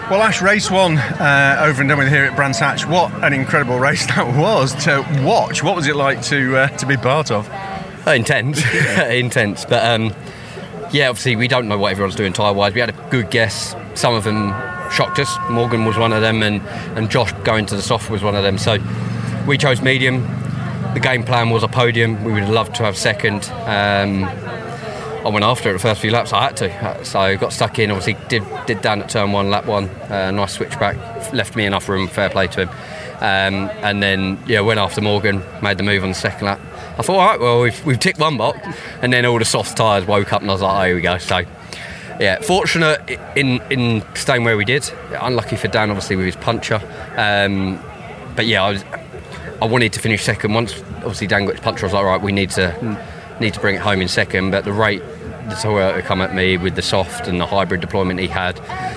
Well, Ash, race one over and done with here at Brands Hatch. What an incredible race that was to watch. What was it like to be part of? Intense, intense. But obviously we don't know what everyone's doing tyre-wise. We had a good guess. Some of them shocked us. Morgan was one of them, and Josh going to the soft was one of them. So we chose medium. The game plan was a podium. We would have loved to have second. I went after it the first few laps. I had to, so I got stuck in. Obviously, did down at turn one, lap one. Nice switchback, left me enough room. Fair play to him. And then went after Morgan, made the move on the second lap. I thought, all right, well we've ticked one box, and then all the soft tyres woke up, and I was like, oh, here we go. So fortunate in staying where we did. Unlucky for Dan, obviously, with his puncture. But I wanted to finish second. Once obviously Dan got his puncture, I was like, all right, we need to bring it home in second. But the rate the Toyota come at me with the soft and the hybrid deployment he had,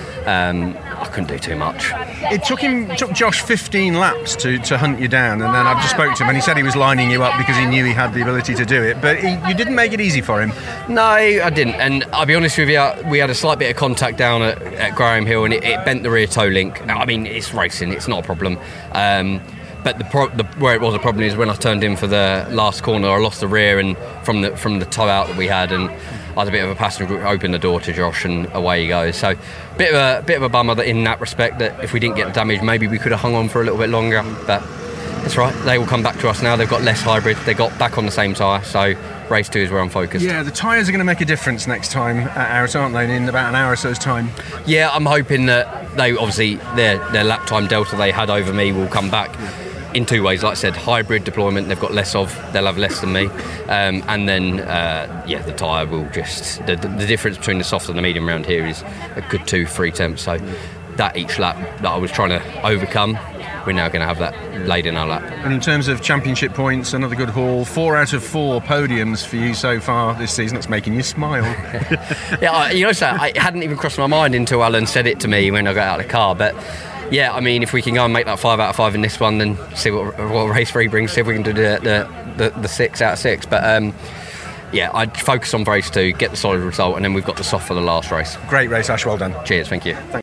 I couldn't do too much. It took Josh 15 laps to hunt you down, and then I've just spoke to him and he said he was lining you up because he knew he had the ability to do it, but you didn't make it easy for him. No, I didn't, and I'll be honest with you, we had a slight bit of contact down at Graham Hill, and it bent the rear toe link. I mean, it's racing, it's not a problem. But where it was a problem is when I turned in for the last corner, I lost the rear and from the toe out that we had, and I had a bit of a passenger group open the door to Josh, and away he goes. So bit of a bummer that in that respect, that if we didn't get the damage, maybe we could have hung on for a little bit longer. But it's right. They will come back to us now. They've got less hybrid. They got back on the same tyre. So race 2 is where I'm focused. Yeah, the tyres are going to make a difference next time out, aren't they? In about an hour or so's time. Yeah, I'm hoping that they obviously their lap time delta they had over me will come back. In 2 ways, like I said, hybrid deployment they've got less of, they'll have less than me, and then the tyre will just the difference between the soft and the medium round here is a good 2-3 tenths, so that each lap that I was trying to overcome, we're now going to have that laid in our lap. And in terms of championship points, another good haul, 4 out of 4 podiums for you so far this season. That's making you smile. It hadn't even crossed my mind until Alan said it to me when I got out of the car, but I mean, if we can go and make that 5 out of 5 in this one, then see what race 3 brings, see if we can do the 6 out of 6. But I'd focus on race 2, get the solid result, and then we've got the soft for the last race. Great race, Ash, well done. Cheers, thank you.